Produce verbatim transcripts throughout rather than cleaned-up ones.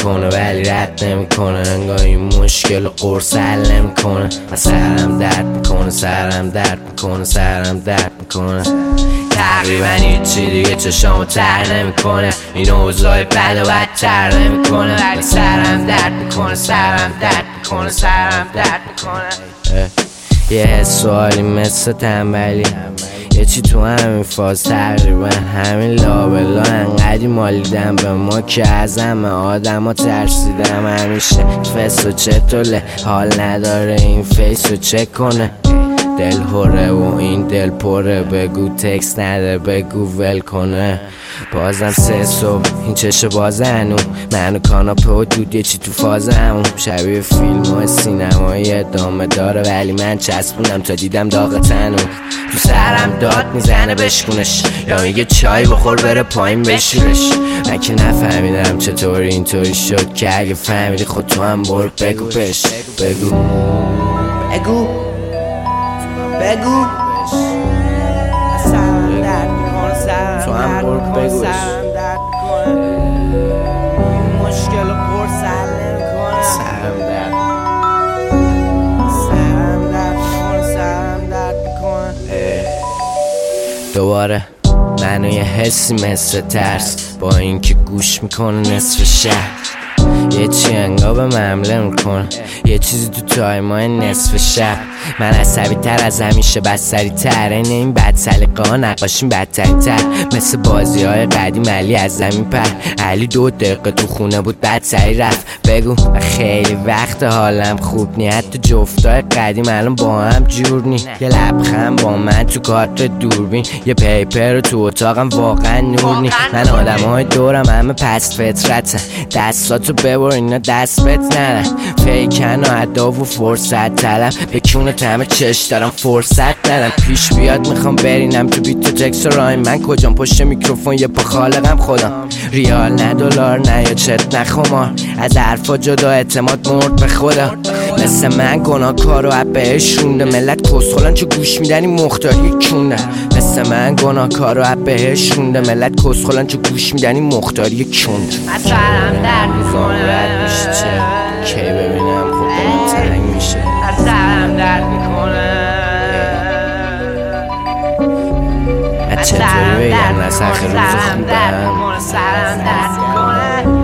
میکنه ولی رد نمیکنه، انگار این مشکل قرص حل نمیکنه. من سرم درد میکنه، سرم درد میکنه، سرم درد میکنه. تقریبا هیچی دیگه چشامو تر نمیکنه، این اوضاع بد و بدتر نمیکنه، ولی سرم درد میکنه، سرم درد میکنه، سرم درد میکنه. یه حس و حالی مثل تنبلی، یه چی تو همین فاز تقریبا همین لابلا انقدی مالیدم به ما که از همه آدم ها ترسیدم. همیشه فس و چطوله حال نداره این فیس رو چک کنه، دل هره و این دل پره، بگو تکس نده بگو ول کنه. بازم سه صبح این چشه بازه هنو، منو کاناپه و دود یه چی تو فازه همون، شبیه فیلم و سینمایی ادامه داره ولی من چسبونم تا دیدم داغ تنو. تو سرم داد میزنه بشکونش، یا میگه چای بخور بره پایین بشورش. من که نفهمیدم چطوری اینطوری شد که اگه فهمیدی خود تو هم برو بگو بش بگو بگو بگو سرم درد میکنه، سرم درد میکنه، سرم درد میکنه، مشکل قرص حل نمیکنه، سرم درد سرم درد میکنه، سرم درد میکنه. دوباره منو یه حسی مثل ترس با اینکه گوش میکنه نصف شهر، یه چی انگا به ممله میکنه، یه چیزی تو تایمای نصف شب. من عصبی تر از همیشه بستری تر، این این بد سلیقه ها نقاشیم بدتری تر، مثل بازی های قدیم علی از زمین پر. علی دو دقیقه تو خونه بود بعد سری رفت. بگو خیلی وقت حالم خوب نی، حتی جفتای قدیم الان با هم جور نی. یه لبخند با من تو کارت دوربین، یه پیپر تو اتاقم واقعا نور نی. من آدم های دورم همه پست فطرتن، دستاتو ببر اینا دست بت ندن، فیکن و عدا و فرصت طلب، بکونه همه چش دارم فرصت ندم. پیش بیاد میخوام برینم تو بیت و تکس و رایم، من کجام پشت میکروفون یه پا خالقم خودم. ریال نه دلار نه یا چت نه خمار، از حرفا جدا اعتماد مرد به خدا. مثل من گناه کارو عب بهش رونده، ملت کسخولن چه گوش میدنی مختاری کونده. مثل من گناه کارو عب بهش رونده، ملت کسخولن چه گوش میدنی مختاری کونده. من سرم درد میکنه، میشه چه کی ببینم خب دلم تنگ میشه، من سرم درد میکنه. من چطوری بگم نسخ روز خوبم، سرم درد میکنه،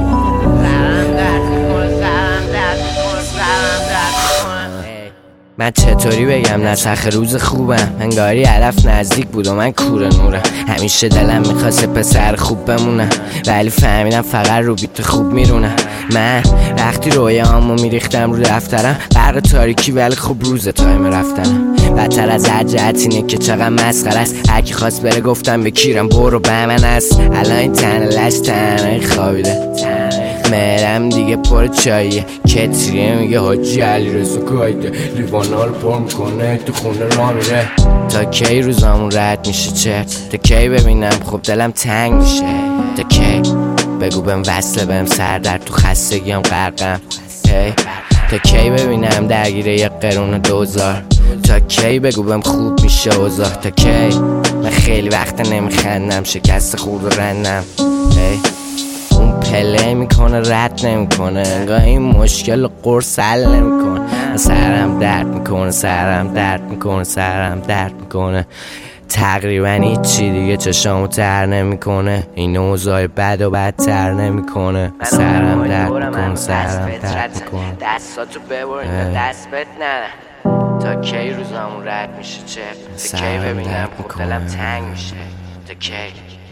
من چطوری بگم نسخ روز خوبم، انگاری علف نزدیک بود و من کوره نورم. همیشه دلم میخواست پسر خوب بمونم ولی فهمیدم فقط رو بیت خوب میرونم. من وقتی رویامو میریختم رو دفترم، برق تاریکی ولی خوب روز تایم رفتنم. بدتر از هر جهت اینه که چقدر مسخره است، هرکی خواست بره گفتم بکیرم برو به من است. الان این تنه لش تنهایی خوابیده، مهرم دیگه پر چاییه، کتریه میگه حاجی علی رضا کایده، لیوانا رو پر میکنه تو خونه را میره. تا کی روزامون رد میشه چه، تا کی ببینم خب دلم تنگ میشه، تا کی بگو بهم وصله بهم سردر تو خستگیم غرقم، هی تا کی ببینم درگیره یه قرون دوزار، تا کی بگو بهم خوب میشه اوضاع، تا کی من خیلی وقت نمیخندم شکست خورد و رندم. هی پله میکنه رد نمیکنه، انگار این مشکل قرص حل نمیکنه. سرم درد میکنه، سرم درد میکنه، سرم درد میکنه. تقریبا هیچی دیگه چشامو تر نمیکنه، این اوضاع بد و بدتر نمیکنه. سرم درد میکنه، سرم درد میکنه. دستاتو ببر اینا دست بت ندن، تا کی روزامون رد میشه چه، تا کی ببینم خود دلم تنگ میشه، تا کی